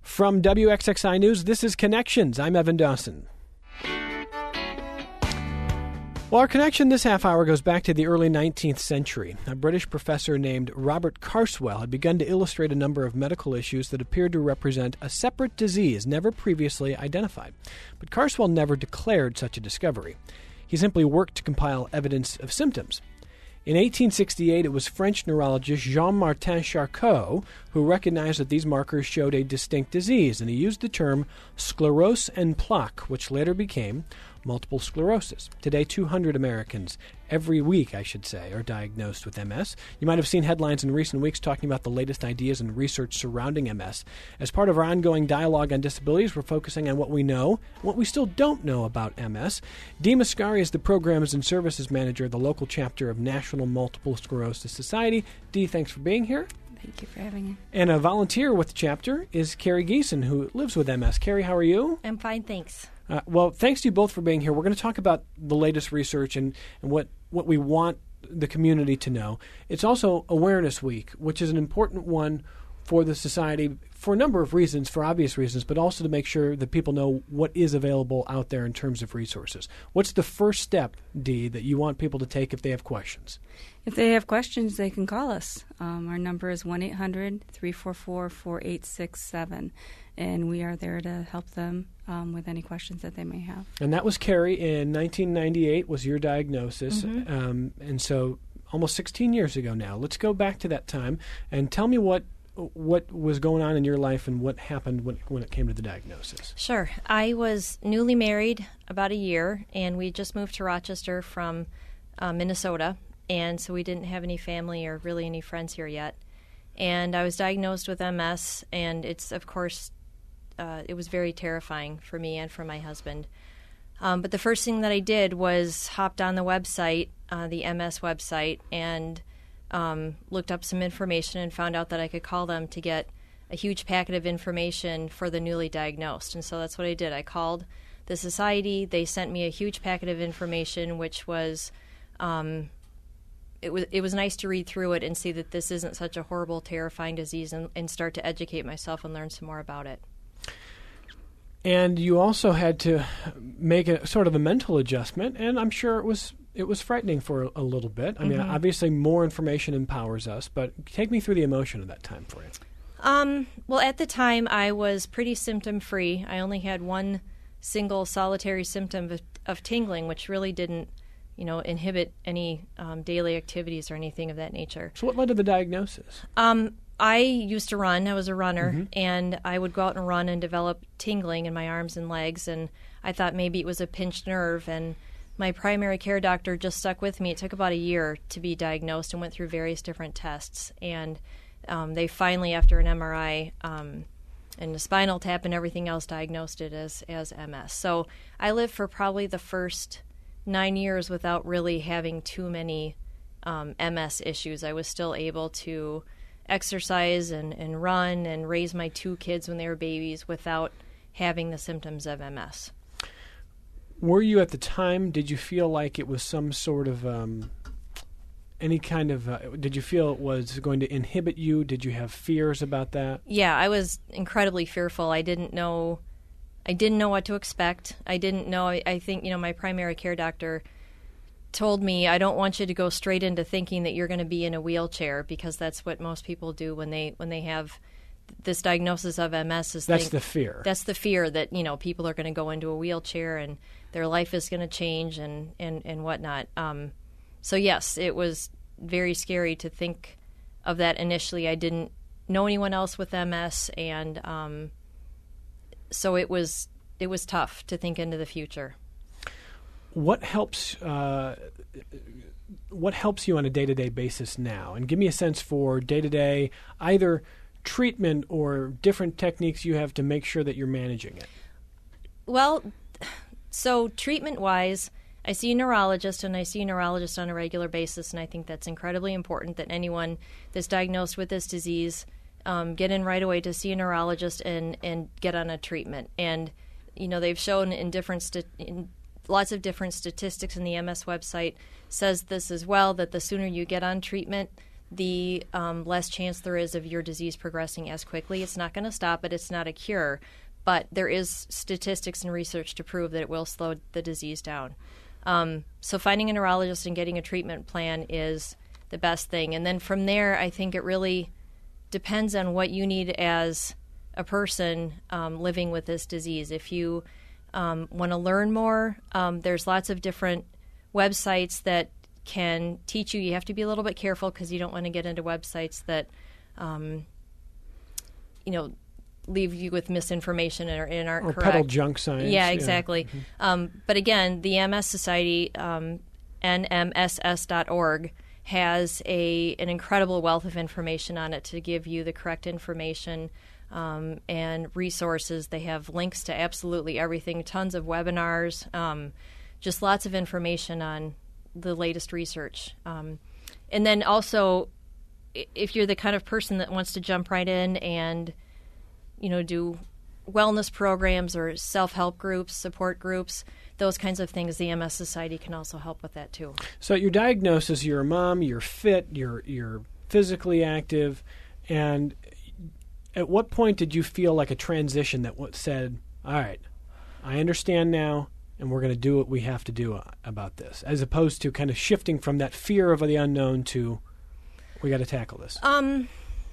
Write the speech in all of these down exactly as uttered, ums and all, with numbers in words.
From W X X I News, this is Connections. I'm Evan Dawson. Well, our connection this half hour goes back to the early nineteenth century. A British professor named Robert Carswell had begun to illustrate a number of medical issues that appeared to represent a separate disease never previously identified. But Carswell never declared such a discovery. He simply worked to compile evidence of symptoms. In eighteen sixty-eight, it was French neurologist Jean-Martin Charcot who recognized that these markers showed a distinct disease, and he used the term sclerose en plaques, which later became multiple sclerosis. Today, two hundred Americans, every week, I should say, are diagnosed with M S. You might have seen headlines in recent weeks talking about the latest ideas and research surrounding M S. As part of our ongoing dialogue on disabilities, we're focusing on what we know and what we still don't know about M S. Dee Mascari is the Programs and Services Manager of the local chapter of National Multiple Sclerosis Society. Dee, thanks for being here. Thank you for having me. And a volunteer with the chapter is Carrie Geeson, who lives with M S. Carrie, how are you? I'm fine, thanks. Uh, well, thanks to you both for being here. We're going to talk about the latest research and, and what, what we want the community to know. It's also Awareness Week, which is an important one for the society for a number of reasons, for obvious reasons, but also to make sure that people know what is available out there in terms of resources. What's the first step, Dee, that you want people to take if they have questions? If they have questions, they can call us. Um, our number is one eight hundred, three four four, four eight six seven, and we are there to help them um, with any questions that they may have. And that was Carrie in nineteen ninety-eight was your diagnosis, Mm-hmm. um, and so almost sixteen years ago now. Let's go back to that time and tell me what what was going on in your life and what happened when, when it came to the diagnosis. Sure. I was newly married about a year, and we just moved to Rochester from uh, Minnesota, and so we didn't have any family or really any friends here yet. And I was diagnosed with M S, and it's, of course, uh, it was very terrifying for me and for my husband. Um, but the first thing that I did was hopped on the website, uh, the M S website, and Um, looked up some information and found out that I could call them to get a huge packet of information for the newly diagnosed. And so that's what I did. I called the society. They sent me a huge packet of information, which was um, it was it was nice to read through it and see that this isn't such a horrible, terrifying disease, and, and start to educate myself and learn some more about it. And you also had to make a sort of a mental adjustment, and I'm sure it was it was frightening for a, a little bit. I mean, Mm-hmm. obviously more information empowers us, but take me through the emotion of that time for you. Um, well, at the time, I was pretty symptom-free. I only had one single solitary symptom of, of tingling, which really didn't, you know, inhibit any um, daily activities or anything of that nature. So what led to the diagnosis? Um, I used to run. I was a runner, Mm-hmm. and I would go out and run and develop tingling in my arms and legs, and I thought maybe it was a pinched nerve, and my primary care doctor just stuck with me. It took about a year to be diagnosed and went through various different tests, and um, they finally, after an M R I um, and a spinal tap and everything else, diagnosed it as, as M S. So I lived for probably the first nine years without really having too many um, M S issues. I was still able to exercise and, and run and raise my two kids when they were babies without having the symptoms of M S. Were you at the time, did you feel like it was some sort of, um, any kind of, uh, did you feel it was going to inhibit you? Did you have fears about that? Yeah, I was incredibly fearful. I didn't know, I didn't know what to expect. I didn't know, I, I think, you know, my primary care doctor told me, I don't want you to go straight into thinking that you're going to be in a wheelchair, because that's what most people do when they, when they have this diagnosis of M S. Is That's think, the fear. That's the fear that, you know, people are going to go into a wheelchair and their life is going to change and, and, and whatnot. Um, so, yes, it was very scary to think of that initially. I didn't know anyone else with M S, and um, so it was it was tough to think into the future. What helps uh, what helps you on a day-to-day basis now? And give me a sense for day-to-day, either treatment or different techniques you have to make sure that you're managing it. Well, so treatment-wise, I see a neurologist, and I see a neurologist on a regular basis, and I think that's incredibly important that anyone that's diagnosed with this disease um, get in right away to see a neurologist and, and get on a treatment. And, you know, they've shown in different st- in lots of different statistics, in the M S website says this as well, that the sooner you get on treatment, the um, less chance there is of your disease progressing as quickly. It's not going to stop it. It's not a cure. But there is statistics and research to prove that it will slow the disease down. Um, so finding a neurologist and getting a treatment plan is the best thing. And then from there, I think it really depends on what you need as a person um, living with this disease. If you um, want to learn more, um, there's lots of different websites that can teach you. You have to be a little bit careful because you don't want to get into websites that, um, you know, leave you with misinformation and, and aren't or correct. Or peddle junk science. Yeah, exactly. Yeah. Mm-hmm. Um, but again, the M S Society, um, N M S S dot org, has a an incredible wealth of information on it to give you the correct information um, and resources. They have links to absolutely everything, tons of webinars, um, just lots of information on the latest research. Um, and then also, if you're the kind of person that wants to jump right in and, you know, do wellness programs or self-help groups, support groups, those kinds of things, the M S Society can also help with that too. So your diagnosis, you're a mom, you're fit, you're you're physically active, and at what point did you feel like a transition that what said, all right, I understand now, and we're going to do what we have to do about this, as opposed to kind of shifting from that fear of the unknown to, we got to tackle this? Um,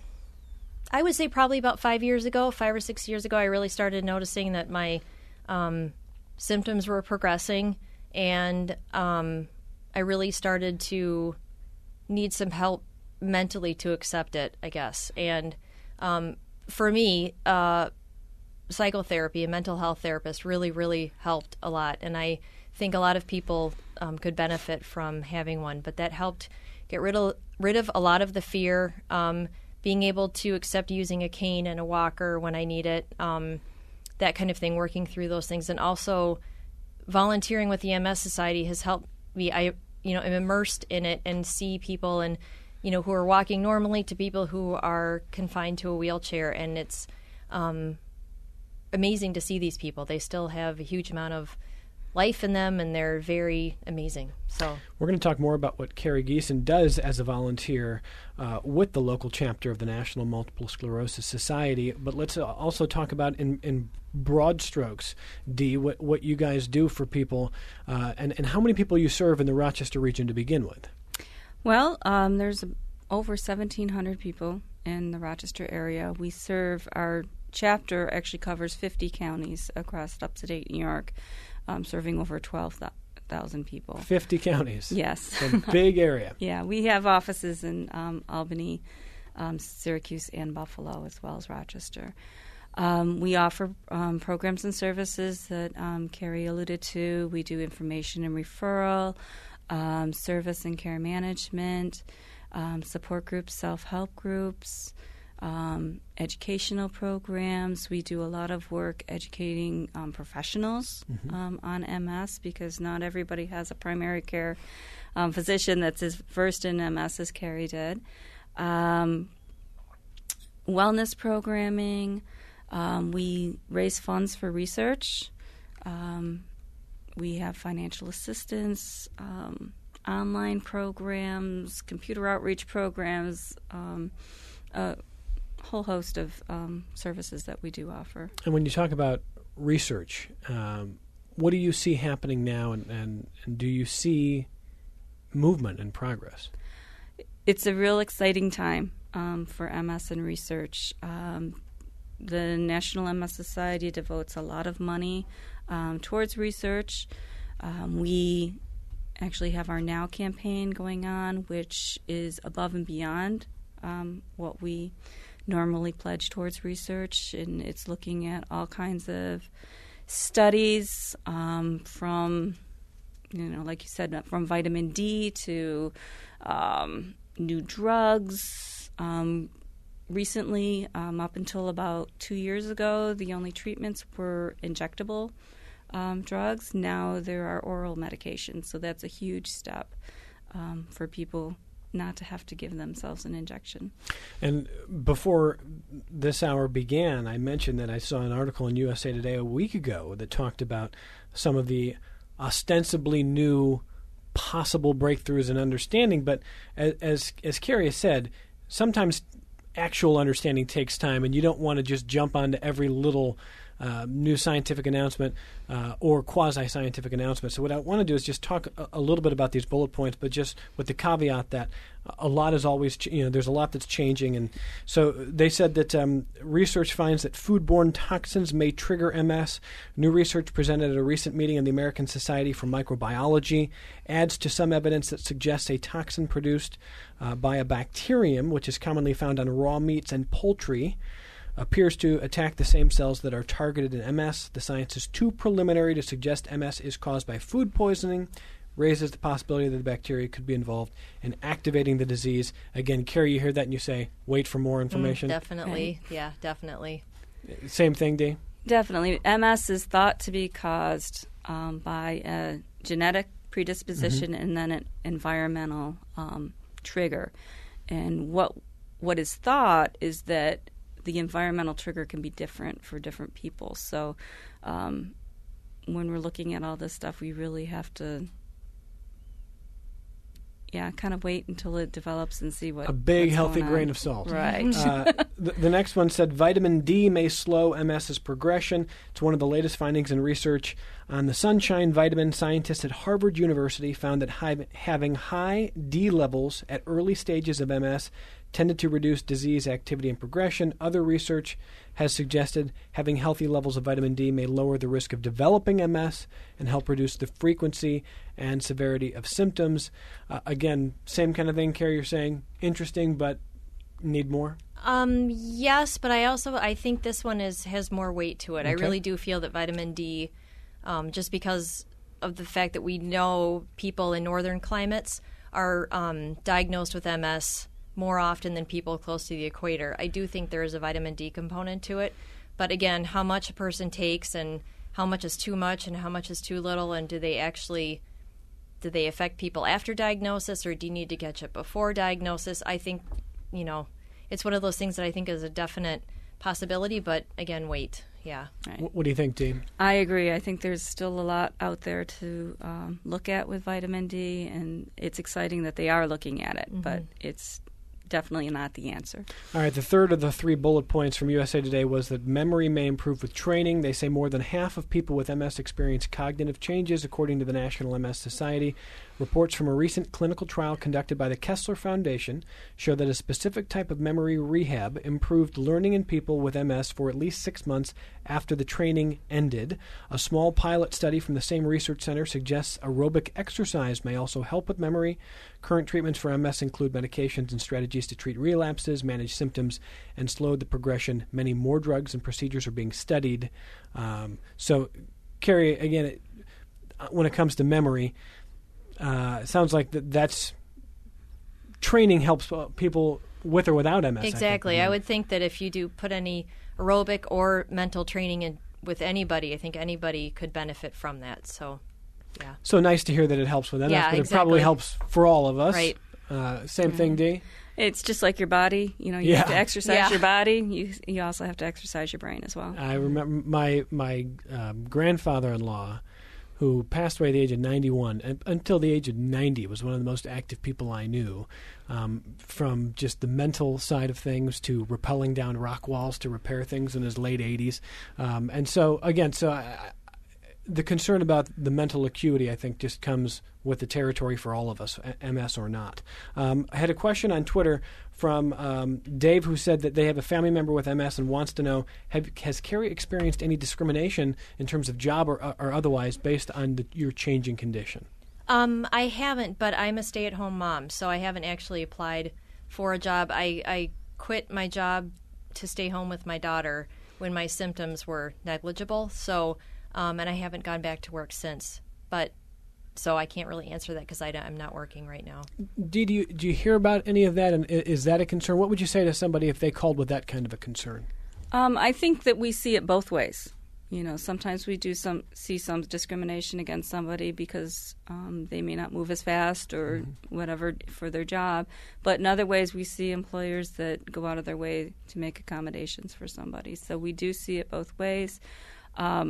I would say probably about five years ago, five or six years ago, I really started noticing that my um, symptoms were progressing, and um, I really started to need some help mentally to accept it, I guess. And um, for me, uh, psychotherapy, a mental health therapist, really, really helped a lot. And I think a lot of people um, could benefit from having one. But that helped get rid of, rid of a lot of the fear, um, being able to accept using a cane and a walker when I need it, um, that kind of thing, working through those things. And also volunteering with the M S Society has helped me. I, you know, am immersed in it and see people and, you know, who are walking normally to people who are confined to a wheelchair. And it's um, amazing to see these people. They still have a huge amount of life in them, and they're very amazing. So we're going to talk more about what Carrie Geeson does as a volunteer uh, with the local chapter of the National Multiple Sclerosis Society. But let's uh, also talk about in, in broad strokes, Dee, what, what you guys do for people uh, and, and how many people you serve in the Rochester region to begin with. Well, um, there's over seventeen hundred people in the Rochester area. We serve, our chapter actually covers fifty counties across upstate New York, um, serving over twelve thousand people. fifty counties. Yes. It's a big area. Yeah, we have offices in um, Albany, um, Syracuse, and Buffalo, as well as Rochester. Um, we offer um, programs and services that um, Carrie alluded to. We do information and referral, um, service and care management, um, support groups, self-help groups, um, educational programs. We do a lot of work educating um, professionals mm-hmm. um, on M S, because not everybody has a primary care um, physician that's as versed in M S as Carrie did. Um, wellness programming. Um, we raise funds for research. Um, we have financial assistance, um, online programs, computer outreach programs, um, a whole host of um, services that we do offer. And when you talk about research, um, what do you see happening now, and, and, and do you see movement and progress? It's a real exciting time um, for M S and research. Um, The National M S Society devotes a lot of money um, towards research. Um, we actually have our Now campaign going on, which is above and beyond um, what we normally pledge towards research, and it's looking at all kinds of studies um, from, you know, like you said, from vitamin D to um, new drugs. Um, Recently, um, up until about two years ago, the only treatments were injectable um, drugs. Now there are oral medications, so that's a huge step um, for people not to have to give themselves an injection. And before this hour began, I mentioned that I saw an article in U S A Today a week ago that talked about some of the ostensibly new possible breakthroughs in understanding. But as as, as Carrie has said, sometimes actual understanding takes time, and you don't want to just jump onto every little uh, new scientific announcement uh, or quasi-scientific announcement. So what I want to do is just talk a, a little bit about these bullet points, but just with the caveat that a lot is always, ch- you know, there's a lot that's changing. And so they said that um, research finds that foodborne toxins may trigger M S. New research presented at a recent meeting in the American Society for Microbiology adds to some evidence that suggests a toxin produced uh, by a bacterium, which is commonly found on raw meats and poultry, appears to attack the same cells that are targeted in M S. The science is too preliminary to suggest M S is caused by food poisoning, raises the possibility that the bacteria could be involved in activating the disease. Again, Carrie, you hear that and you say, wait for more information? Mm, definitely. Right. Yeah, definitely. Same thing, Dee? Definitely. M S is thought to be caused um, by a genetic predisposition mm-hmm. and then an environmental um, trigger. And what what is thought is that the environmental trigger can be different for different people. So um, when we're looking at all this stuff, we really have to, yeah, kind of wait until it develops and see what. A big, what's healthy going on. grain of salt. Right. Uh, the, the next one said vitamin D may slow MS's progression. It's one of the latest findings in research on the sunshine vitamin. Scientists at Harvard University found that high, having high D levels at early stages of M S tended to reduce disease activity and progression. Other research has suggested having healthy levels of vitamin D may lower the risk of developing M S and help reduce the frequency and severity of symptoms. Uh, again, same kind of thing, Carrie, you're saying. Interesting, but need more? Um, yes, but I also I think this one is has more weight to it. Okay. I really do feel that vitamin D, um, just because of the fact that we know people in northern climates are um, diagnosed with M S more often than people close to the equator. I do think there is a vitamin D component to it. But again, how much a person takes and how much is too much and how much is too little, and do they actually, do they affect people after diagnosis, or do you need to catch it before diagnosis? I think, you know, it's one of those things that I think is a definite possibility, but again, wait. Yeah. Right. What do you think, Dee? I agree. I think there's still a lot out there to um, look at with vitamin D, and it's exciting that they are looking at it, mm-hmm. but it's definitely not the answer. All right, the third of the three bullet points from U S A Today was that memory may improve with training. They say more than half of people with M S experience cognitive changes, according to the National M S Society. Reports from a recent clinical trial conducted by the Kessler Foundation show that a specific type of memory rehab improved learning in people with M S for at least six months after the training ended. A small pilot study from the same research center suggests aerobic exercise may also help with memory. Current treatments for M S include medications and strategies to treat relapses, manage symptoms, and slow the progression. Many more drugs and procedures are being studied. Um, so, Carrie, again, it, when it comes to memory, uh, it sounds like that that's training helps people with or without M S. Exactly. I, I would think that if you do put any aerobic or mental training in with anybody, I think anybody could benefit from that. So, yeah. So nice to hear that it helps with M S, yeah, but exactly. it probably helps for all of us. Right. Uh, same Mm-hmm. thing, Dee? It's just like your body. You know, you Yeah. have to exercise Yeah. your body. You you also have to exercise your brain as well. I remember my my um, grandfather-in-law, who passed away at the age of ninety-one, and until the age of ninety was one of the most active people I knew, um, from just the mental side of things to rappelling down rock walls to repair things in his late eighties. Um, and so, again, so I, the concern about the mental acuity, I think, just comes with the territory for all of us, M S or not. Um, I had a question on Twitter from um, Dave, who said that they have a family member with M S and wants to know, have, has Carrie experienced any discrimination in terms of job or, or otherwise based on the, your changing condition? Um, I haven't, but I'm a stay-at-home mom, so I haven't actually applied for a job. I, I quit my job to stay home with my daughter when my symptoms were negligible, so um, and I haven't gone back to work since. But so I can't really answer that because I'm not working right now. Dee, do you, do you hear about any of that, and is that a concern? What would you say to somebody if they called with that kind of a concern? Um, I think that we see it both ways. You know, sometimes we do some see some discrimination against somebody because um, they may not move as fast or mm-hmm. whatever for their job. But in other ways, we see employers that go out of their way to make accommodations for somebody. So we do see it both ways. Um,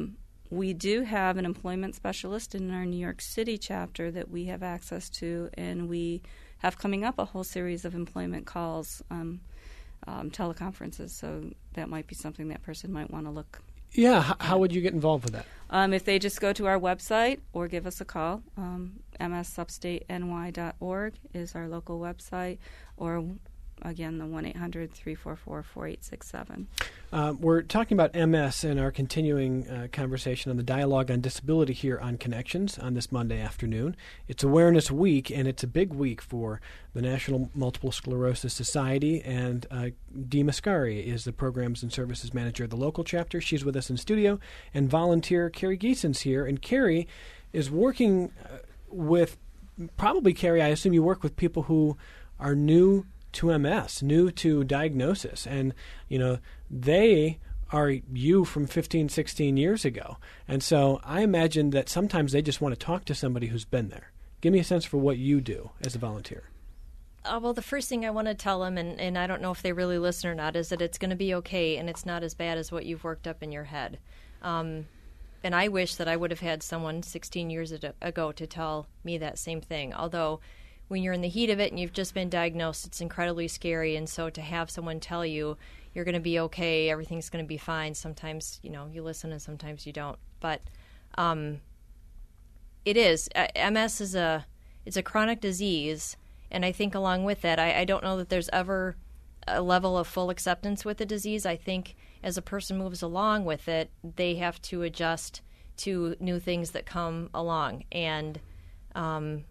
we do have an employment specialist in our New York City chapter that we have access to, and we have coming up a whole series of employment calls, um, um, teleconferences, so that might be something that person might want to look. Yeah, h- how would you get involved with that? Um, if they just go to our website or give us a call, um, m s upstate n y dot org is our local website, or again, the one eight hundred three four four four eight six seven. Um, we're talking about M S in our continuing uh, conversation on the Dialogue on Disability here on Connections on this Monday afternoon. It's Awareness Week, and it's a big week for the National Multiple Sclerosis Society, and uh, Dee Mascari is the Programs and Services Manager of the local chapter. She's with us in studio, and volunteer Carrie Geeson's here, and Carrie is working uh, with, probably, Carrie, I assume you work with people who are new to M S, new to diagnosis, and you know they are you from fifteen, sixteen years ago, and so I imagine that sometimes they just want to talk to somebody who's been there. Give me a sense for what you do as a volunteer. Uh, well, the first thing I want to tell them, and, and I don't know if they really listen or not, is that it's going to be okay, and it's not as bad as what you've worked up in your head. Um, and I wish that I would have had someone sixteen years ago to tell me that same thing, although when you're in the heat of it and you've just been diagnosed, it's incredibly scary. And so to have someone tell you you're going to be okay, everything's going to be fine, sometimes, you know, you listen and sometimes you don't. But um, it is. Uh, M S is a it's a chronic disease, and I think along with that, I, I don't know that there's ever a level of full acceptance with the disease. I think as a person moves along with it, they have to adjust to new things that come along. And um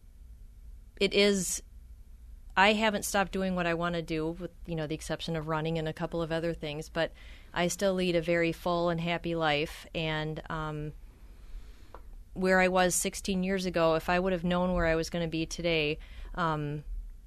It is, I haven't stopped doing what I want to do, with, you know, the exception of running and a couple of other things, but I still lead a very full and happy life. And um, where I was sixteen years ago, if I would have known where I was going to be today, um,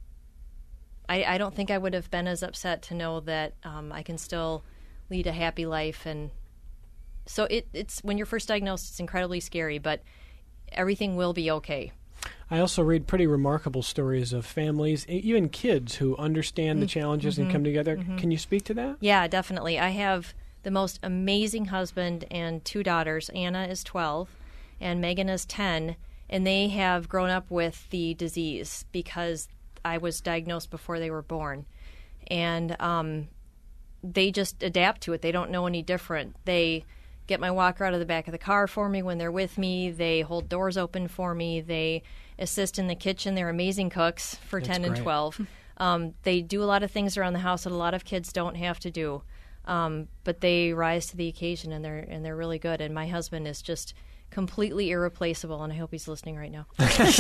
I, I don't think I would have been as upset to know that um, I can still lead a happy life. And so it, it's, when you're first diagnosed, it's incredibly scary, but everything will be okay. I also read pretty remarkable stories of families, even kids, who understand the challenges mm-hmm. and come together. Mm-hmm. Can you speak to that? Yeah, definitely. I have the most amazing husband and two daughters. Anna is twelve and Megan is ten, and they have grown up with the disease because I was diagnosed before they were born. And um, they just adapt to it. They don't know any different. They get my walker out of the back of the car for me when they're with me. They hold doors open for me. They assist in the kitchen. They're amazing cooks for That's ten great. and twelve. Um, they do a lot of things around the house that a lot of kids don't have to do. Um, but they rise to the occasion, and they're and they're really good. And my husband is just completely irreplaceable, and I hope he's listening right now.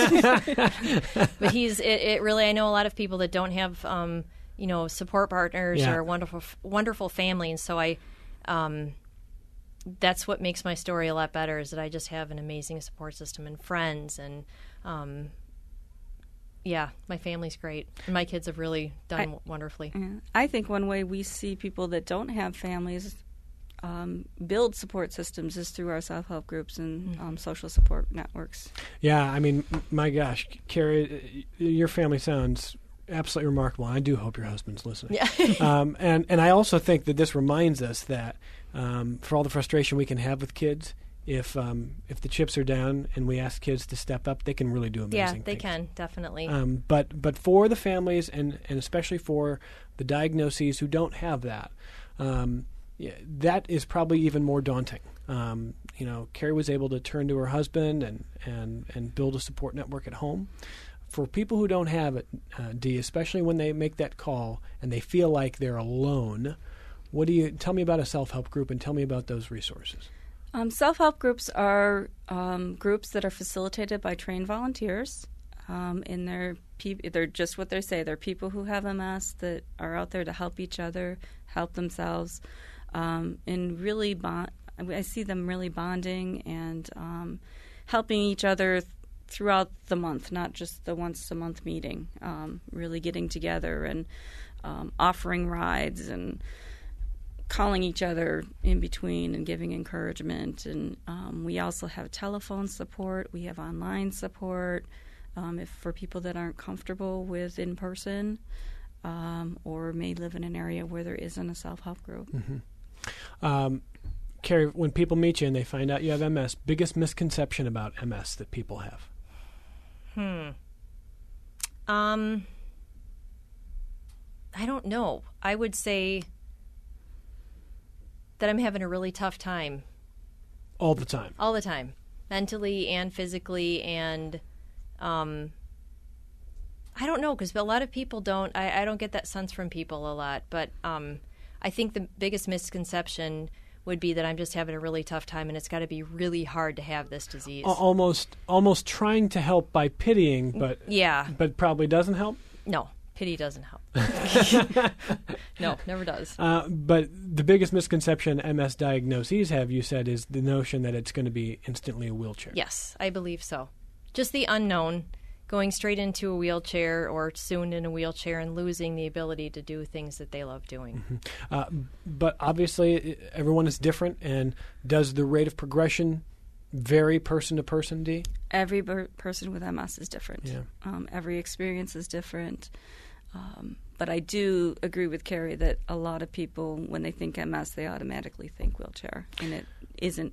But he's it, it really. I know a lot of people that don't have um, you know support partners yeah. or a wonderful wonderful family, and so I. Um, That's what makes my story a lot better, is that I just have an amazing support system and friends, and um, yeah, my family's great, and my kids have really done I, w- wonderfully. Yeah. I think one way we see people that don't have families um, build support systems is through our self-help groups and mm-hmm. um, social support networks. Yeah, I mean, my gosh, Carrie, your family sounds absolutely remarkable. I do hope your husband's listening. Yeah. um, and, and I also think that this reminds us that um, for all the frustration we can have with kids, if um, if the chips are down and we ask kids to step up, they can really do amazing yeah, things. they can, definitely. Um, but but for the families, and, and especially for the diagnoses who don't have that, um, yeah, that is probably even more daunting. Um, you know, Carrie was able to turn to her husband and, and, and build a support network at home. For people who don't have it, uh, Dee, especially when they make that call and they feel like they're alone, what do you tell me about a self-help group, and tell me about those resources? Um, self-help groups are um, groups that are facilitated by trained volunteers. Um, and they're pe- they're just what they say. They're people who have M S that are out there to help each other, help themselves, um, and really bond. I see them really bonding and um, helping each other th- throughout the month, not just the once a month meeting. Um, really getting together and um, offering rides and calling each other in between and giving encouragement. And um, we also have telephone support. We have online support um, if for people that aren't comfortable with in person um, or may live in an area where there isn't a self-help group. Mm-hmm. Um, Carrie, when people meet you and they find out you have M S, biggest misconception about M S that people have? Hmm. Um, I don't know. I would say that I'm having a really tough time. All the time? All the time. Mentally and physically, and um, I don't know, because a lot of people don't, I, I don't get that sense from people a lot, but um, I think the biggest misconception would be that I'm just having a really tough time, and it's got to be really hard to have this disease. Almost, almost trying to help by pitying, but yeah, but probably doesn't help. No, pity doesn't help. No, never does. Uh, but the biggest misconception M S diagnoses have, you said, is the notion that it's going to be instantly a wheelchair. Yes, I believe so. Just the unknown, going straight into a wheelchair or soon in a wheelchair and losing the ability to do things that they love doing. Mm-hmm. Uh, but obviously, everyone is different, and does the rate of progression vary person to person, Dee? Every per- person with M S is different. Yeah. Um, every experience is different. Um, but I do agree with Carrie that a lot of people, when they think M S, they automatically think wheelchair, and it isn't.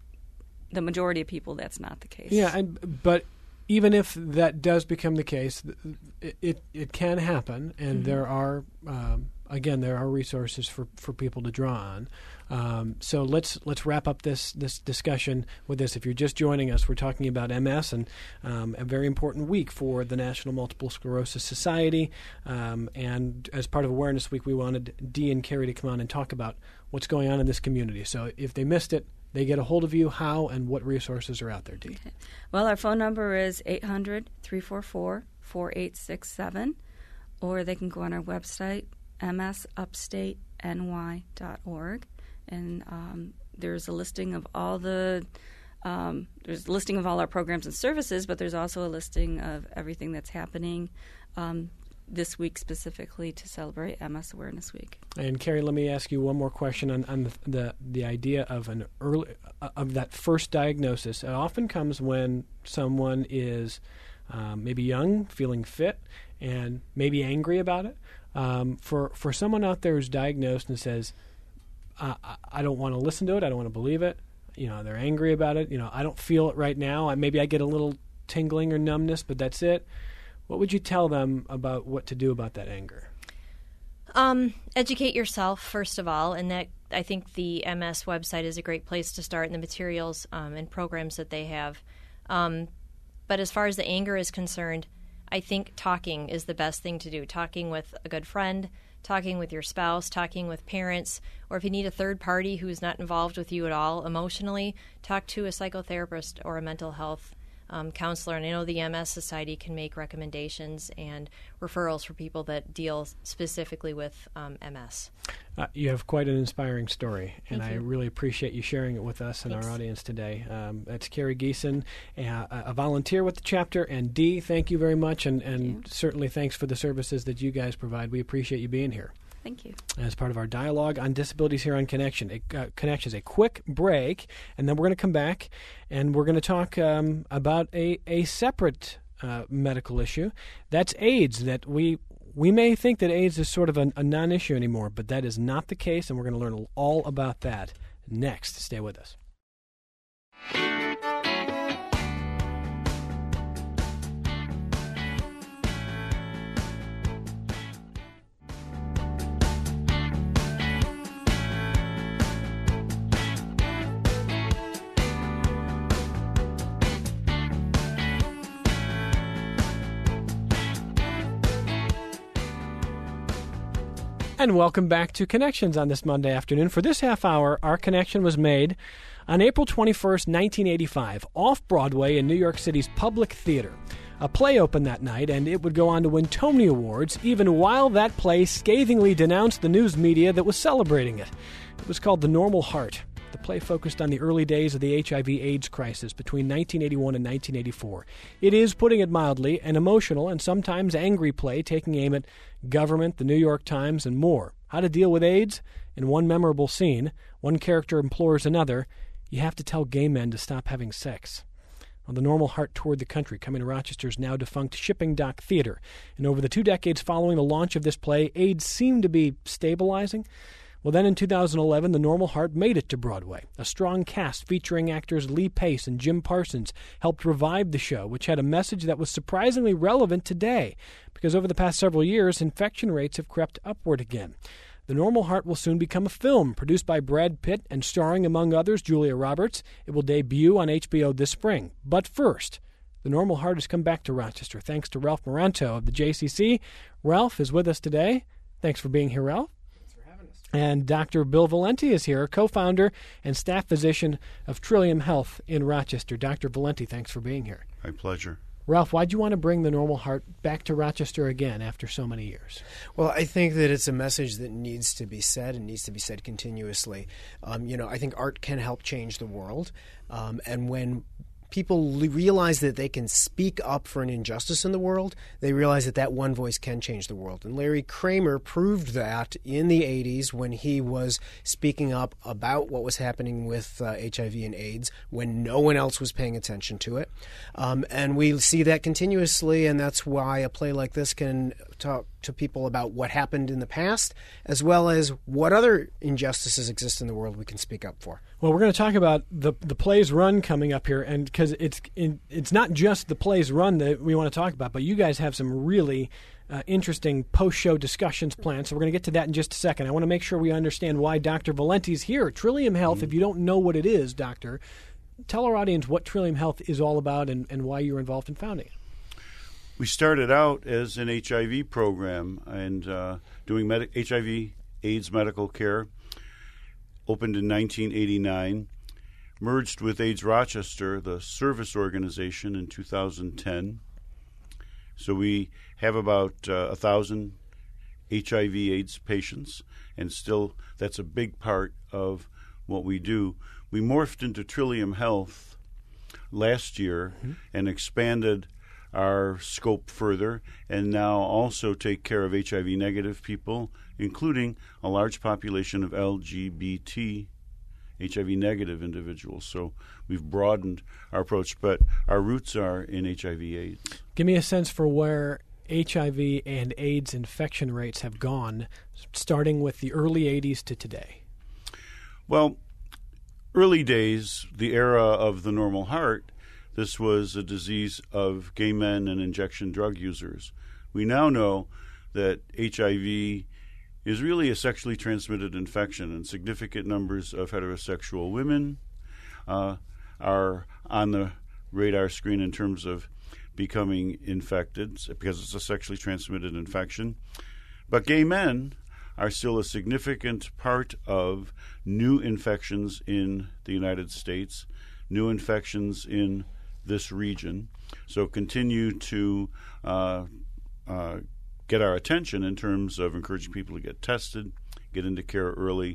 The majority of people, that's not the case. Yeah, and, but even if that does become the case, it it, it can happen, and mm-hmm. there are um, again there are resources for, for people to draw on. Um, so let's let's wrap up this this discussion with this. If you're just joining us, we're talking about M S, and um, a very important week for the National Multiple Sclerosis Society. Um, and as part of Awareness Week, we wanted Dee and Carrie to come on and talk about what's going on in this community. So if they missed it, they get a hold of you. How and what resources are out there, Dee? Okay. Well, our phone number is eight hundred, three four four, four eight six seven, or they can go on our website, m s upstate n y dot org. And um, there's a listing of all the um, there's a listing of all our programs and services, but there's also a listing of everything that's happening um, this week specifically to celebrate M S Awareness Week. And Carrie, let me ask you one more question on, on the, the the idea of an early uh, of that first diagnosis. It often comes when someone is um, maybe young, feeling fit, and maybe angry about it. Um, for for someone out there who's diagnosed and says, Uh, I don't want to listen to it. I don't want to believe it. You know, they're angry about it. You know, I don't feel it right now. I, maybe I get a little tingling or numbness, but that's it. What would you tell them about what to do about that anger? Um, educate yourself, first of all, and that I think the M S website is a great place to start, and the materials um, and programs that they have. Um, but as far as the anger is concerned, I think talking is the best thing to do. Talking with a good friend, talking with your spouse, talking with parents, or if you need a third party who's not involved with you at all emotionally, talk to a psychotherapist or a mental health um, counselor. And I know the M S Society can make recommendations and referrals for people that deal specifically with um, M S. Uh, you have quite an inspiring story, and Thank I you. really appreciate you sharing it with us and Thanks. our audience today. Um, that's Carrie Geeson, uh, a volunteer with the chapter, and Dee, thank you very much, and, and certainly thanks for the services that you guys provide. We appreciate you being here. Thank you. As part of our dialogue on disabilities here on Connection. It, uh, Connection is a quick break, and then we're going to come back, and we're going to talk um, about a, a separate uh, medical issue. That's AIDS. That we we may think that AIDS is sort of a, a non-issue anymore, but that is not the case, and we're going to learn all about that next. Stay with us. And welcome back to Connections on this Monday afternoon. For this half hour, our connection was made on April twenty-first, nineteen eighty-five, off-Broadway in New York City's Public Theater. A play opened that night, and it would go on to win Tony Awards, even while that play scathingly denounced the news media that was celebrating it. It was called The Normal Heart. The play focused on the early days of the H I V AIDS crisis between nineteen eighty-one and nineteen eighty-four. It is, putting it mildly, an emotional and sometimes angry play taking aim at government, the New York Times, and more. How to deal with AIDS? In one memorable scene, one character implores another, you have to tell gay men to stop having sex. Well, The Normal Heart toured the country, coming to Rochester's now-defunct Shipping Dock Theater. And over the two decades following the launch of this play, AIDS seemed to be stabilizing. Well, then in two thousand eleven, The Normal Heart made it to Broadway. A strong cast featuring actors Lee Pace and Jim Parsons helped revive the show, which had a message that was surprisingly relevant today, because over the past several years, infection rates have crept upward again. The Normal Heart will soon become a film, produced by Brad Pitt and starring, among others, Julia Roberts. It will debut on H B O this spring. But first, The Normal Heart has come back to Rochester, thanks to Ralph Moranto of the J C C. Ralph is with us today. Thanks for being here, Ralph. Thanks for having us. And Doctor Bill Valenti is here, co-founder and staff physician of Trillium Health in Rochester. Doctor Valenti, thanks for being here. My pleasure. Ralph, why'd you want to bring The Normal Heart back to Rochester again after so many years? Well, I think that it's a message that needs to be said and needs to be said continuously. Um, you know, I think art can help change the world. Um, and when people realize that they can speak up for an injustice in the world, they realize that that one voice can change the world. And Larry Kramer proved that in the eighties when he was speaking up about what was happening with uh, H I V and AIDS when no one else was paying attention to it. Um, and we see that continuously, and that's why a play like this can talk to people about what happened in the past, as well as what other injustices exist in the world we can speak up for. Well, we're going to talk about the the play's run coming up here, and because it's in, it's not just the play's run that we want to talk about, but you guys have some really uh, interesting post-show discussions planned. So we're going to get to that in just a second. I want to make sure we understand why Doctor Valenti's here. Trillium Health. Mm-hmm. If you don't know what it is, Doctor, tell our audience what Trillium Health is all about and, and why you're involved in founding it. We started out as an H I V program and uh, doing med- H I V AIDS medical care. Opened in nineteen eighty-nine, merged with AIDS Rochester, the service organization, in two thousand ten. So we have about uh, one thousand H I V AIDS patients, and still that's a big part of what we do. We morphed into Trillium Health last year mm-hmm. and expanded our scope further, and now also take care of H I V negative people, including a large population of L G B T H I V negative individuals. So we've broadened our approach, but our roots are in H I V AIDS. Give me a sense for where H I V and AIDS infection rates have gone, starting with the early eighties to today. Well, early days, the era of The Normal Heart, this was a disease of gay men and injection drug users. We now know that H I V is really a sexually transmitted infection, and significant numbers of heterosexual women uh, are on the radar screen in terms of becoming infected because it's a sexually transmitted infection. But gay men are still a significant part of new infections in the United States, new infections in this region. So continue to uh, uh, get our attention in terms of encouraging people to get tested, get into care early,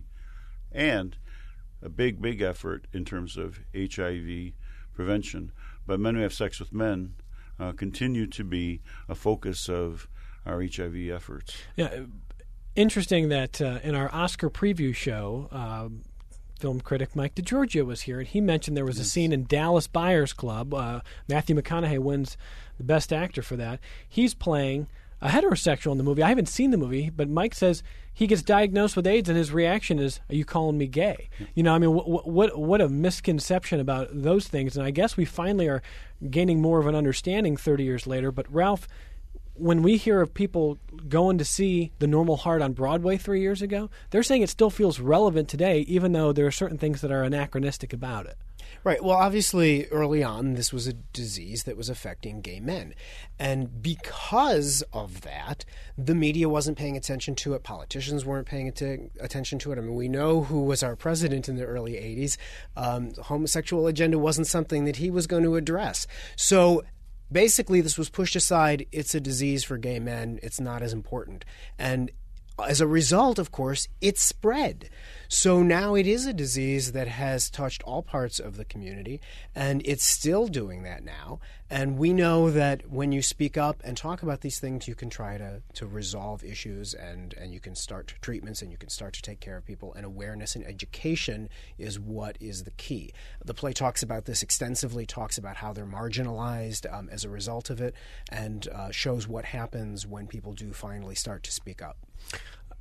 and a big, big effort in terms of H I V prevention. But men who have sex with men uh, continue to be a focus of our H I V efforts. Yeah, interesting that uh, in our Oscar preview show, uh, film critic Mike DeGiorgio was here, and he mentioned there was yes. a scene in Dallas Buyers Club. Uh, Matthew McConaughey wins the Best Actor for that. He's playing a heterosexual in the movie. I haven't seen the movie, but Mike says he gets diagnosed with AIDS, and his reaction is, "Are you calling me gay?" You know, I mean, what what what a misconception about those things. And I guess we finally are gaining more of an understanding thirty years later. But Ralph, when we hear of people going to see The Normal Heart on Broadway three years ago, they're saying it still feels relevant today, even though there are certain things that are anachronistic about it. Right. Well, obviously, early on, this was a disease that was affecting gay men. And because of that, the media wasn't paying attention to it. Politicians weren't paying att- attention to it. I mean, we know who was our president in the early eighties. Um, the homosexual agenda wasn't something that he was going to address. So basically, this was pushed aside. It's a disease for gay men. It's not as important. And as a result, of course, it spread. So now it is a disease that has touched all parts of the community, and it's still doing that now. And we know that when you speak up and talk about these things, you can try to, to resolve issues, and, and you can start treatments, and you can start to take care of people. And awareness and education is what is the key. The play talks about this extensively, talks about how they're marginalized um, as a result of it, and uh, shows what happens when people do finally start to speak up.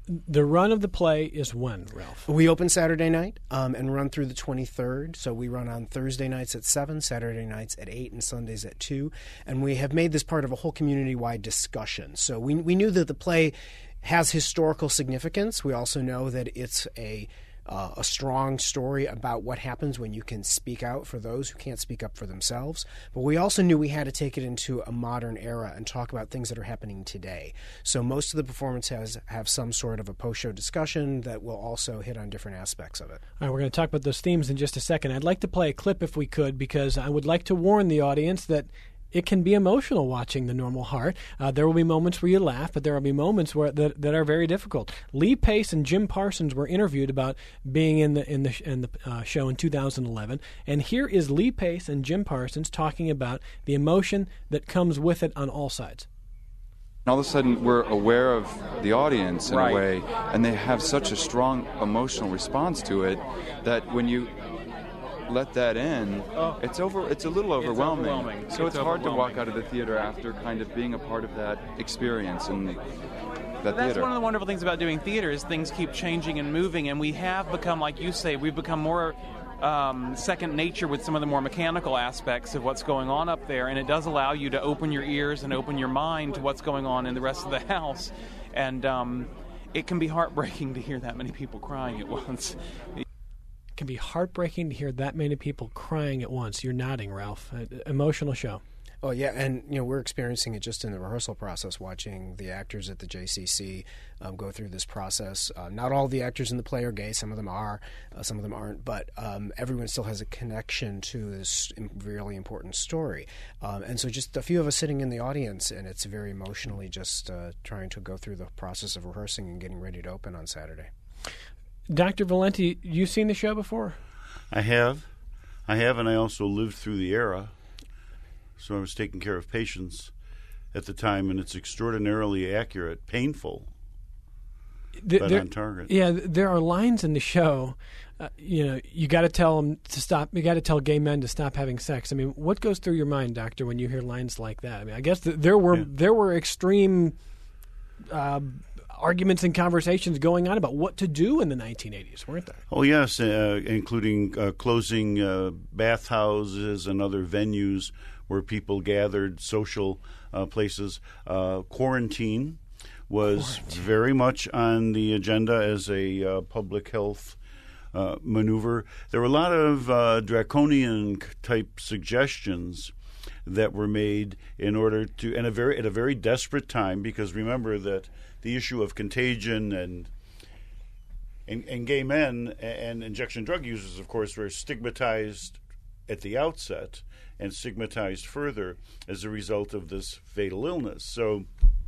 The run of the play is when, Ralph? We open Saturday night um, and run through the twenty-third. So we run on Thursday nights at seven, Saturday nights at eight, and Sundays at two. And we have made this part of a whole community-wide discussion. So we we knew that the play has historical significance. We also know that it's a Uh, a strong story about what happens when you can speak out for those who can't speak up for themselves. But we also knew we had to take it into a modern era and talk about things that are happening today. So most of the performance has have some sort of a post-show discussion that will also hit on different aspects of it. All right, we're going to talk about those themes in just a second. I'd like to play a clip if we could, because I would like to warn the audience that it can be emotional watching The Normal Heart. Uh, there will be moments where you laugh, but there will be moments where that, that are very difficult. Lee Pace and Jim Parsons were interviewed about being in the in the in the uh, show in two thousand eleven, and here is Lee Pace and Jim Parsons talking about the emotion that comes with it on all sides. All of a sudden, we're aware of the audience in Right. a way, and they have such a strong emotional response to it that when you let that in, Oh. it's over. It's a little overwhelming. overwhelming. So It's it's, hard to walk overwhelming. out of the theater after kind of being a part of that experience and the, that That's theater. one of the wonderful things about doing theater is things keep changing and moving, and we have become, like you say, we've become more um, second nature with some of the more mechanical aspects of what's going on up there, and it does allow you to open your ears and open your mind to what's going on in the rest of the house, and um, it can be heartbreaking to hear that many people crying at once. It can be heartbreaking to hear that many people crying at once. You're nodding, Ralph. Uh, emotional show. Oh, yeah, and you know we're experiencing it just in the rehearsal process, watching the actors at the J C C um, go through this process. Uh, not all the actors in the play are gay. Some of them are, uh, some of them aren't, but um, everyone still has a connection to this really important story. Um, and so just a few of us sitting in the audience, and it's very emotionally just uh, trying to go through the process of rehearsing and getting ready to open on Saturday. Doctor Valenti, you've seen the show before? I have. I have, and I also lived through the era. So I was taking care of patients at the time, and it's extraordinarily accurate, painful, Th- but there- on target. Yeah, there are lines in the show. Uh, you know, you got to tell them to stop. You got to tell gay men to stop having sex. I mean, what goes through your mind, Doctor, when you hear lines like that? I mean, I guess th- there were Yeah. there were extreme uh, arguments and conversations going on about what to do in the nineteen eighties, weren't there? Oh, yes, uh, including uh, closing uh, bathhouses and other venues where people gathered, social uh, places. Uh, quarantine was Quarantine. very much on the agenda as a uh, public health uh, maneuver. There were a lot of uh, draconian-type suggestions that were made in order to, and a very at a very desperate time, because remember that the issue of contagion and and, and gay men and injection drug users, of course, were stigmatized at the outset and stigmatized further as a result of this fatal illness. So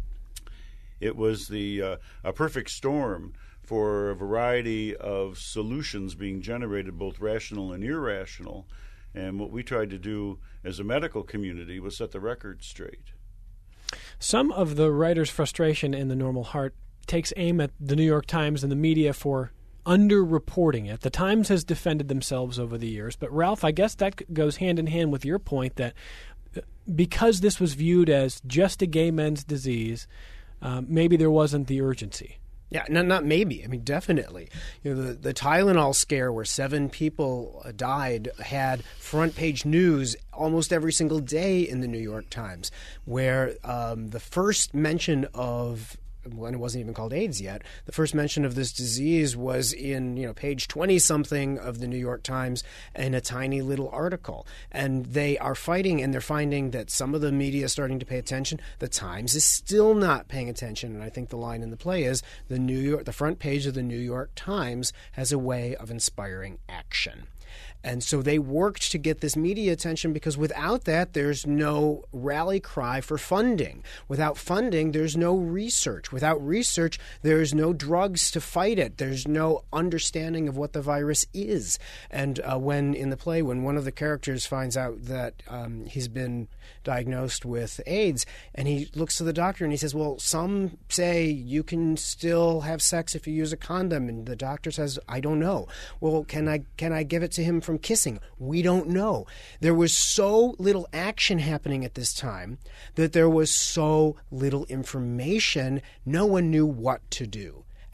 it was the uh, a perfect storm for a variety of solutions being generated, both rational and irrational. And what we tried to do as a medical community was set the record straight. Some of the writers' frustration in The Normal Heart takes aim at the New York Times and the media for underreporting it. The Times has defended themselves over the years, but Ralph, I guess that goes hand in hand with your point that because this was viewed as just a gay men's disease, um, maybe there wasn't the urgency. Yeah, not, not maybe. I mean, definitely. You know, the, the Tylenol scare where seven people uh, died had front page news almost every single day in the New York Times, where um, the first mention of, when it wasn't even called AIDS yet, the first mention of this disease was in, you know, page twenty-something of the New York Times in a tiny little article. And they are fighting, and they're finding that some of the media is starting to pay attention. The Times is still not paying attention, and I think the line in the play is the New York, the front page of the New York Times has a way of inspiring action. And so they worked to get this media attention, because without that, there's no rally cry for funding. Without funding, there's no research. Without research, there's no drugs to fight it. There's no understanding of what the virus is. And uh, when in the play, when one of the characters finds out that um, he's been diagnosed with AIDS, and he looks to the doctor and he says, well, some say you can still have sex if you use a condom. And the doctor says, I don't know. Well, can I can I give it to him from kissing? We don't know. There was so little action happening at this time that there was so little information, no one knew what to do.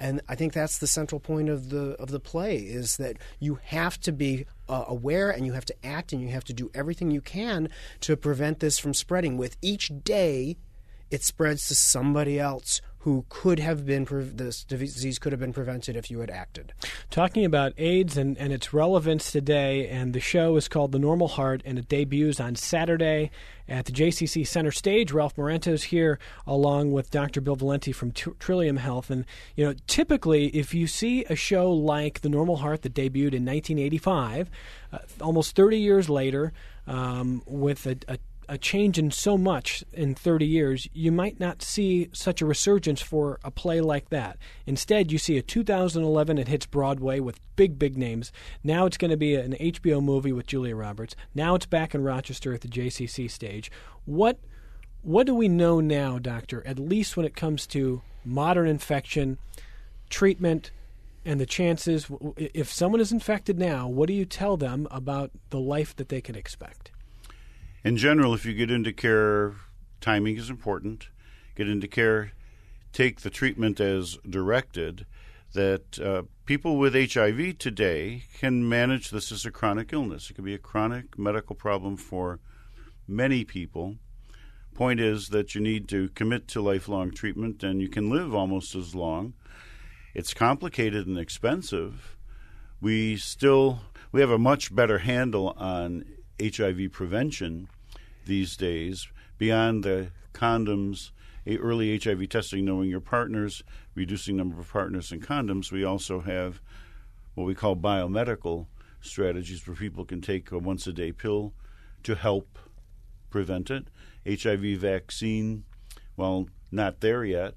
And I think that's the central point of the of the play, is that you have to be uh, aware, and you have to act, and you have to do everything you can to prevent this from spreading. With each day, it spreads to somebody else who could have been, pre- this disease could have been prevented if you had acted. Talking about AIDS and, and its relevance today, and the show is called The Normal Heart, and it debuts on Saturday at the J C C Center Stage. Ralph Marento is here along with Doctor Bill Valenti from Tr- Trillium Health. And, you know, typically if you see a show like The Normal Heart that debuted in nineteen eighty-five, uh, almost thirty years later, um, with a, a a change in so much in thirty years, you might not see such a resurgence for a play like that. Instead, you see a two thousand eleven, it hits Broadway with big, big names. Now it's going to be an H B O movie with Julia Roberts. Now it's back in Rochester at the J C C stage. What what do we know now, Doctor, at least when it comes to modern infection, treatment, and the chances? If someone is infected now, what do you tell them about the life that they can expect? In general, if you get into care, timing is important. Get into care, take the treatment as directed, that uh, people with H I V today can manage this as a chronic illness. It can be a chronic medical problem for many people. Point is that you need to commit to lifelong treatment, and you can live almost as long. It's complicated and expensive. We still we have a much better handle on H I V prevention these days, beyond the condoms, early H I V testing, knowing your partners, reducing number of partners and condoms. We also have what we call biomedical strategies where people can take a once-a-day pill to help prevent it. H I V vaccine, while not there yet,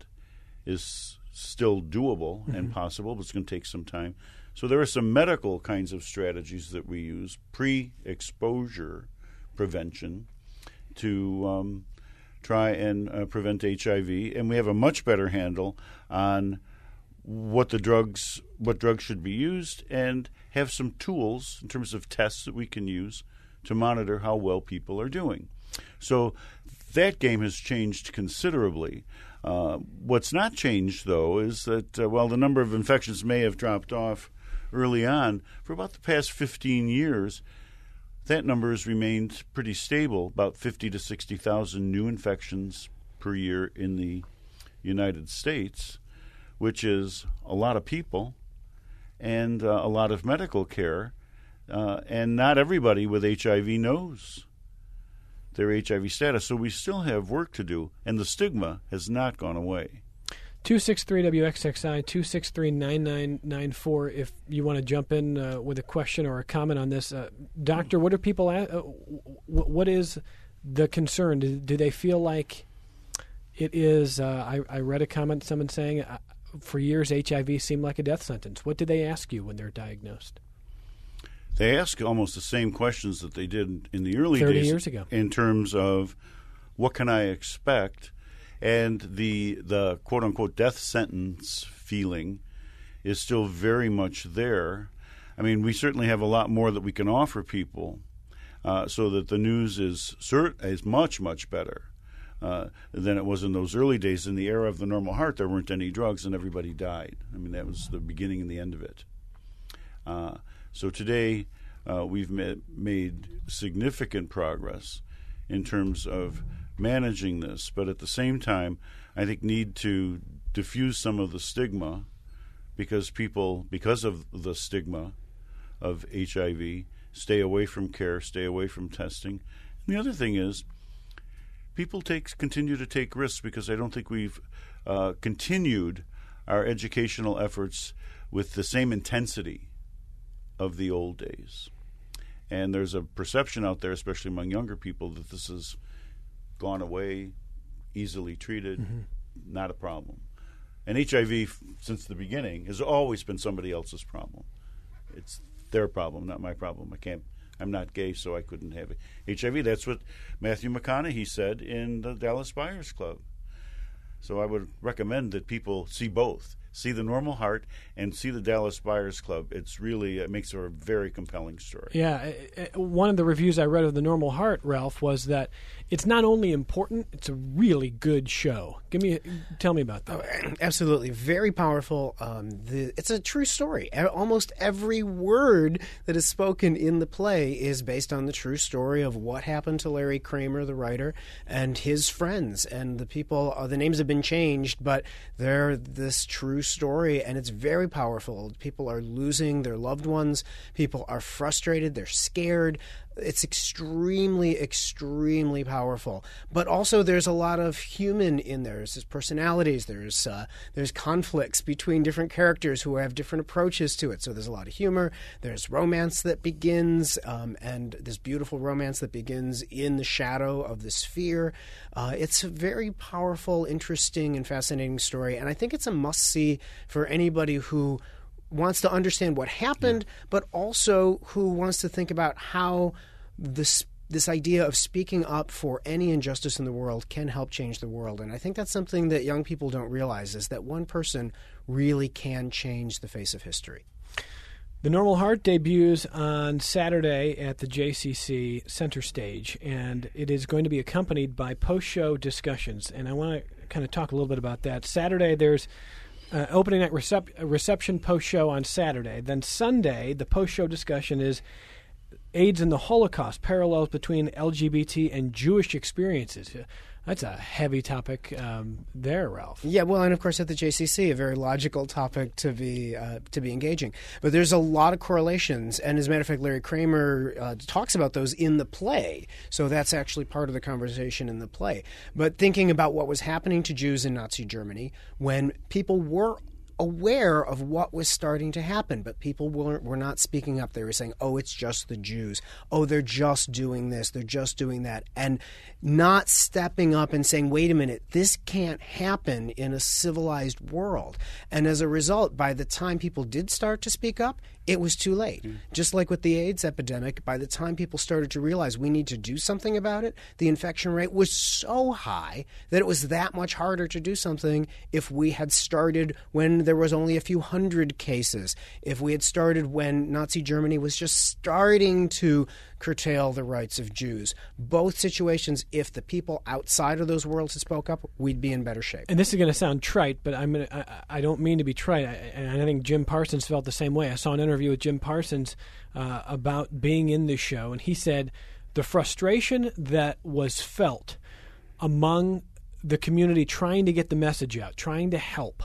is still doable mm-hmm. and possible, but it's going to take some time. So there are some medical kinds of strategies that we use, pre-exposure prevention, to um, try and uh, prevent H I V, and we have a much better handle on what the drugs, what drugs should be used, and have some tools in terms of tests that we can use to monitor how well people are doing. So that game has changed considerably. Uh, what's not changed, though, is that uh, while the number of infections may have dropped off early on, for about the past fifteen years, that number has remained pretty stable, about fifty to sixty thousand new infections per year in the United States, which is a lot of people and uh, a lot of medical care. Uh, and not everybody with H I V knows their H I V status, so we still have work to do, and the stigma has not gone away. two six three W X X I, two six three, nine nine nine four, if you want to jump in uh, with a question or a comment on this. Uh, doctor, what are people at, uh, what is the concern? Do, do they feel like it is, uh, I, I read a comment, someone saying, uh, for years H I V seemed like a death sentence. What do they ask you when they're diagnosed? They ask almost the same questions that they did in the early thirty days years ago. In terms of what can I expect? And the the quote-unquote death sentence feeling is still very much there. I mean, we certainly have a lot more that we can offer people uh, so that the news is cert- is much, much better uh, than it was in those early days. In the era of the normal heart, there weren't any drugs and everybody died. I mean, that was the beginning and the end of it. Uh, so today uh, we've ma- made significant progress in terms of managing this, but at the same time, I think need to diffuse some of the stigma because people, because of the stigma of H I V, stay away from care, stay away from testing. And the other thing is, people take continue to take risks because I don't think we've uh, continued our educational efforts with the same intensity of the old days. And there's a perception out there, especially among younger people, that this has gone away, easily treated, mm-hmm. not a problem. And H I V, f- since the beginning, has always been somebody else's problem. It's their problem, not my problem. I can't. I'm not gay, so I couldn't have it. H I V. That's what Matthew McConaughey said in the Dallas Buyers Club. So I would recommend that people see both. see the Normal Heart and see the Dallas Buyers Club. It's really it makes for a very compelling story. Yeah, one of the reviews I read of the Normal Heart, Ralph, was that it's not only important, it's a really good show. Give me, tell me about that. Oh, absolutely, very powerful. Um, the, it's a true story. Almost every word that is spoken in the play is based on the true story of what happened to Larry Kramer, the writer, and his friends. And the people, uh, the names have been changed, but they're this true story, and it's very powerful. People are losing their loved ones. People are frustrated. They're scared. It's extremely, extremely powerful. But also there's a lot of human in there. There's personalities. There's uh, there's conflicts between different characters who have different approaches to it. So there's a lot of humor. There's romance that begins, um, and this beautiful romance that begins in the shadow of this fear. Uh, it's a very powerful, interesting, and fascinating story. And I think it's a must-see for anybody who wants to understand what happened, yeah. but also who wants to think about how this this idea of speaking up for any injustice in the world can help change the world. And I think that's something that young people don't realize, is that one person really can change the face of history. The Normal Heart debuts on Saturday at the J C C Center Stage, and it is going to be accompanied by post-show discussions. And I want to kind of talk a little bit about that. Saturday, there's Uh, opening night recep- reception post-show on Saturday. Then Sunday, the post-show discussion is AIDS and the Holocaust, parallels between L G B T and Jewish experiences. Uh, that's a heavy topic um, there, Ralph. Yeah, well, and of course at the J C C, a very logical topic to be uh, to be engaging. But there's a lot of correlations, and as a matter of fact, Larry Kramer uh, talks about those in the play. So that's actually part of the conversation in the play. But thinking about what was happening to Jews in Nazi Germany when people were aware of what was starting to happen, but people were, were not speaking up. They were saying, oh, it's just the Jews. Oh, they're just doing this. They're just doing that. And not stepping up and saying, wait a minute, this can't happen in a civilized world. And as a result, by the time people did start to speak up, it was too late. Mm. Just like with the AIDS epidemic, by the time people started to realize we need to do something about it, the infection rate was so high that it was that much harder to do something if we had started when there was only a few hundred cases, if we had started when Nazi Germany was just starting to curtail the rights of Jews. Both situations, if the people outside of those worlds had spoke up, we'd be in better shape. And this is going to sound trite, but I'm gonna, I, I don't mean to be trite, I, and I think Jim Parsons felt the same way. I saw an interview with Jim Parsons uh, about being in this show, and he said the frustration that was felt among the community trying to get the message out, trying to help,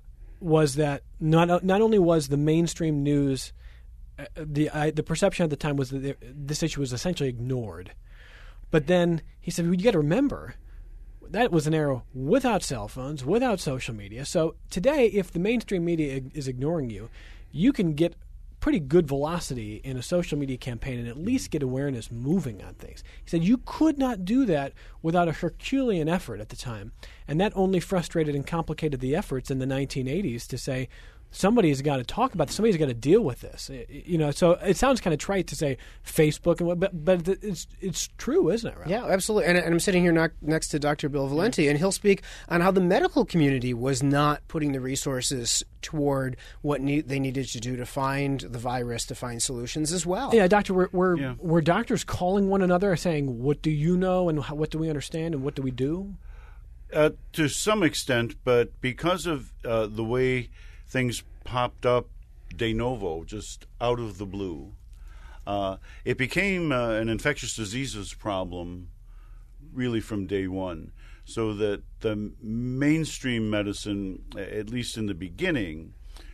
was that not not only was the mainstream news, uh, the I, the perception at the time was that the, this issue was essentially ignored, but then he said, well, you got to remember, that was an era without cell phones, without social media. So today, if the mainstream media is ignoring you, you can get pretty good velocity in a social media campaign and at least get awareness moving on things. He said you could not do that without a Herculean effort at the time. And that only frustrated and complicated the efforts in the nineteen eighties to say, somebody's got to talk about this. Somebody's got to deal with this. You know, so it sounds kind of trite to say Facebook, and what, but but it's it's true, isn't it? Ralph? Yeah, absolutely. And, and I'm sitting here not, next to Doctor Bill Valenti, and he'll speak on how the medical community was not putting the resources toward what need, they needed to do to find the virus, to find solutions as well. Yeah, doctor, were were, yeah. were doctors calling one another saying, "What do you know, and how, what do we understand, and what do we do?" Uh, to some extent, but because of uh, the way things popped up de novo, just out of the blue, uh, it became uh, an infectious diseases problem really from day one. So that the mainstream medicine, at least in the beginning,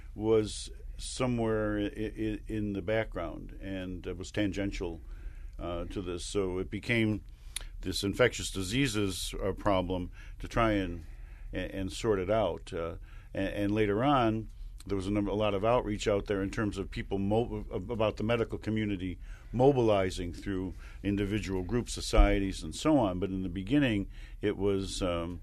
was somewhere in, in the background and it was tangential uh, to this. So it became this infectious diseases uh, problem to try and and, and sort it out. Uh, and, and later on, there was a, number, a lot of outreach out there in terms of people mo- about the medical community mobilizing through individual groups, societies, and so on. But in the beginning, it was um,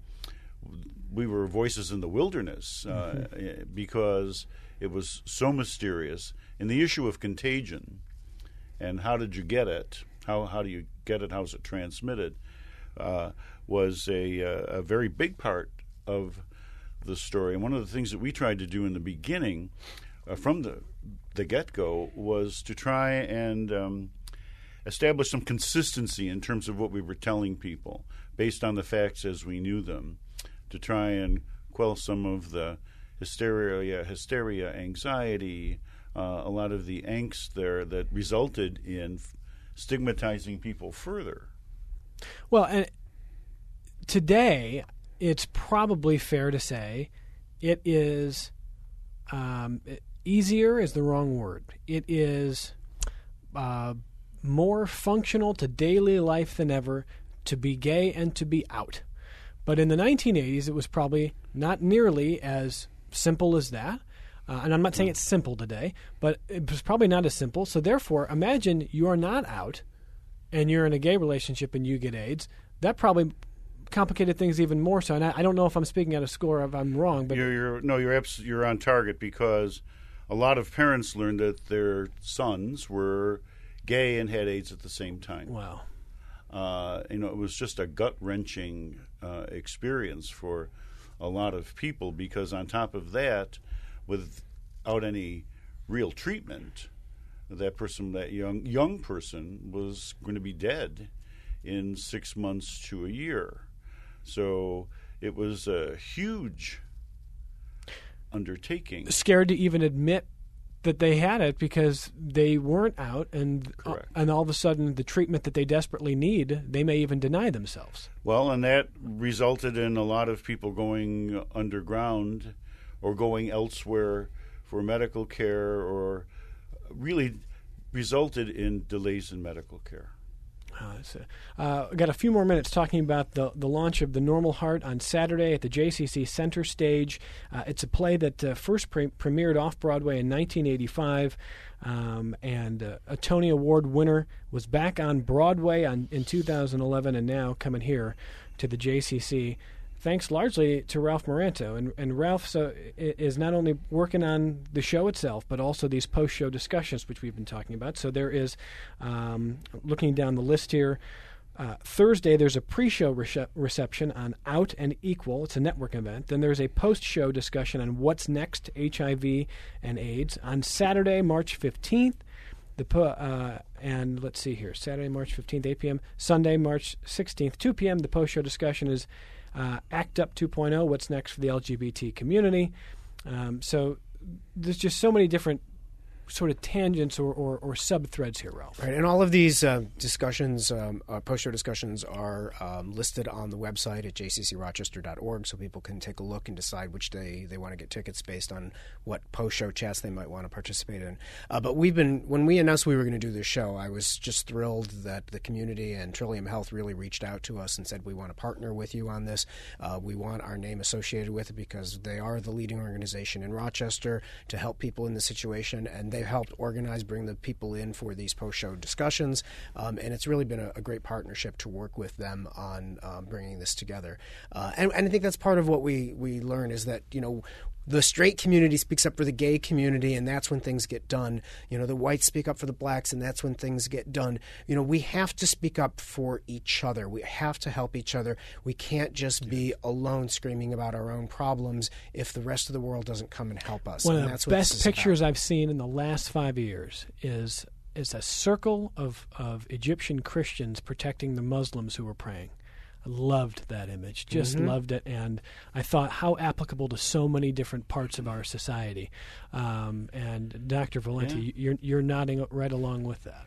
we were voices in the wilderness uh, mm-hmm. because it was so mysterious. And the issue of contagion and how did you get it, how how do you get it, how is it transmitted, uh, was a, a very big part of the story. And one of the things that we tried to do in the beginning, uh, from the the get-go, was to try and um, establish some consistency in terms of what we were telling people, based on the facts as we knew them, to try and quell some of the hysteria, hysteria, anxiety, uh, a lot of the angst there that resulted in f- stigmatizing people further. Well, and today, it's probably fair to say it is um, easier is the wrong word. It is uh, more functional to daily life than ever to be gay and to be out. But in the nineteen eighties, it was probably not nearly as simple as that. Uh, and I'm not saying it's simple today, but it was probably not as simple. So therefore, imagine you are not out and you're in a gay relationship and you get AIDS. That probably complicated things even more so. And I, I don't know if I'm speaking out of school or if I'm wrong. But you're, you're no, you're abs- you're on target, because a lot of parents learned that their sons were gay and had AIDS at the same time. Wow. Uh, you know, it was just a gut-wrenching uh, experience for a lot of people, because on top of that, without any real treatment, that person, that young young person, was going to be dead in six months to a year. So it was a huge undertaking. Scared to even admit that they had it because they weren't out, and uh, and all of a sudden the treatment that they desperately need, they may even deny themselves. Well, and that resulted in a lot of people going underground or going elsewhere for medical care, or really resulted in delays in medical care. Uh, so, uh, got a few more minutes talking about the the launch of The Normal Heart on Saturday at the J C C Center Stage. Uh, it's a play that uh, first pre- premiered off-Broadway in nineteen eighty-five, um, and uh, a Tony Award winner, was back on Broadway on, in two thousand eleven, and now coming here to the J C C. Thanks largely to Ralph Moranto. And, and Ralph so, is not only working on the show itself, but also these post-show discussions, which we've been talking about. So there is, um, looking down the list here, uh, Thursday there's a pre-show rece- reception on Out and Equal. It's a network event. Then there's a post-show discussion on what's next, H I V and AIDS. On Saturday, March fifteenth, The po- uh, and let's see here, Saturday, March fifteenth, eight p.m. Sunday, March sixteenth, two p.m. The post-show discussion is uh, ACT UP two point oh, what's next for the L G B T community. Um, so there's just so many different sort of tangents or, or, or sub-threads here, Ralph. Right, and all of these uh, discussions, um, uh, post-show discussions, are um, listed on the website at j c c rochester dot org, so people can take a look and decide which day they want to get tickets based on what post-show chats they might want to participate in. Uh, but we've been, when we announced we were going to do this show, I was just thrilled that the community and Trillium Health really reached out to us and said, we want to partner with you on this. Uh, we want our name associated with it because they are the leading organization in Rochester to help people in this situation, and they've helped organize, bring the people in for these post-show discussions, um, and it's really been a, a great partnership to work with them on um, bringing this together. Uh, and, and I think that's part of what we, we learn is that, you know, the straight community speaks up for the gay community, and that's when things get done. You know, the whites speak up for the blacks, and that's when things get done. You know, we have to speak up for each other. We have to help each other. We can't just be alone screaming about our own problems if the rest of the world doesn't come and help us. One and of that's the what best this is pictures about. I've seen in the last five years is is a circle of, of Egyptian Christians protecting the Muslims who were praying. I loved that image, just Mm-hmm. loved it, and I thought how applicable to so many different parts of our society. Um, and Doctor Valenti, Yeah. you're you're nodding right along with that.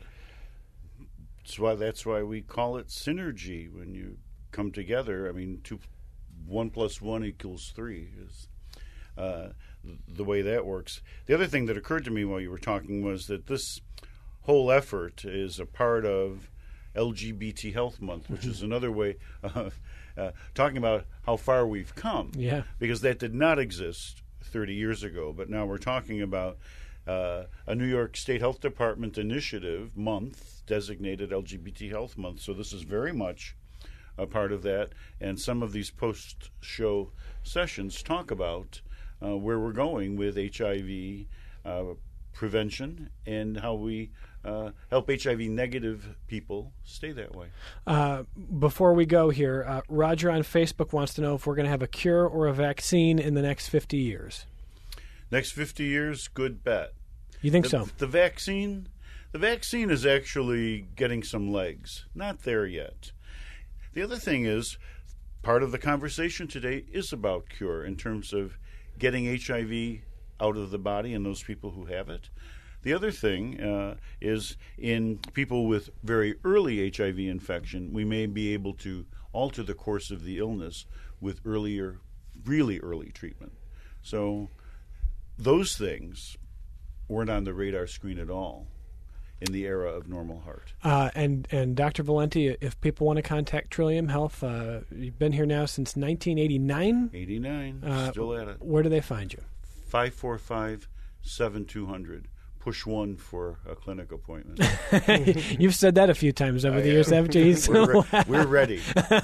That's why that's why we call it synergy. When you come together, I mean, two, one plus one equals three is uh, the way that works. The other thing that occurred to me while you were talking was that this whole effort is a part of L G B T Health Month, which is another way of uh, talking about how far we've come. Yeah. Because that did not exist thirty years ago, but now we're talking about uh, a New York State Health Department initiative month designated L G B T Health Month. So this is very much a part of that, and some of these post-show sessions talk about uh, where we're going with H I V uh, prevention and how we uh, help H I V negative people stay that way. Uh, before we go here, uh, Roger on Facebook wants to know if we're going to have a cure or a vaccine in the next fifty years. Next fifty years, good bet. You think the, so? The vaccine, the vaccine is actually getting some legs. Not there yet. The other thing is, part of the conversation today is about cure in terms of getting H I V out of the body and those people who have it. The other thing uh, is in people with very early H I V infection, we may be able to alter the course of the illness with earlier, really early treatment. So those things weren't on the radar screen at all in the era of Normal Heart. Uh, and, and Doctor Valenti, if people want to contact Trillium Health, uh, you've been here now since nineteen eighty-nine? eighty-nine, uh, still at it. Where do they find you? five four five, seven two zero zero. Push one for a clinic appointment. You've said that a few times over I the years, am. haven't you? we're, re- we're ready.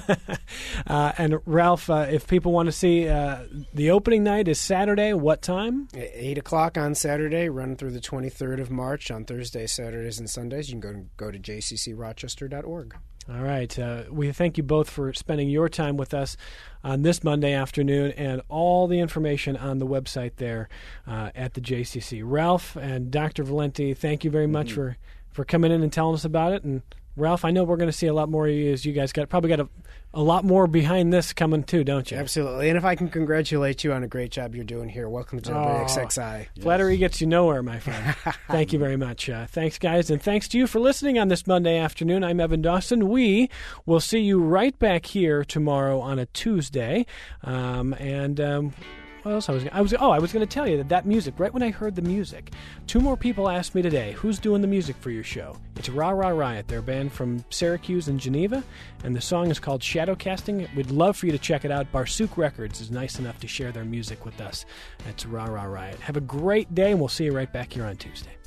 uh, and Ralph, uh, if people want to see uh, the opening night is Saturday, what time? eight o'clock on Saturday, run through the twenty-third of March on Thursdays, Saturdays, and Sundays. You can go, go to j c c rochester dot org. All right. Uh, we thank you both for spending your time with us on this Monday afternoon, and all the information on the website there uh, at the J C C. Ralph and Doctor Valenti, thank you very much mm-hmm. for, for coming in and telling us about it. And Ralph, I know we're going to see a lot more of you as you guys got probably got a, a lot more behind this coming too, don't you? Absolutely. And if I can congratulate you on a great job you're doing here. Welcome to W X X I. Oh, flattery gets you nowhere, my friend. Thank you very much. Uh, thanks, guys, and thanks to you for listening on this Monday afternoon. I'm Evan Dawson. We will see you right back here tomorrow on a Tuesday. Um, and... Um, What else I was? I was. Oh, I was going to tell you that that music. Right when I heard the music, two more people asked me today, "Who's doing the music for your show?" It's Rah Rah Riot. They're a band from Syracuse and Geneva, and the song is called Shadowcasting. We'd love for you to check it out. Barsook Records is nice enough to share their music with us. It's Rah Rah Riot. Have a great day, and we'll see you right back here on Tuesday.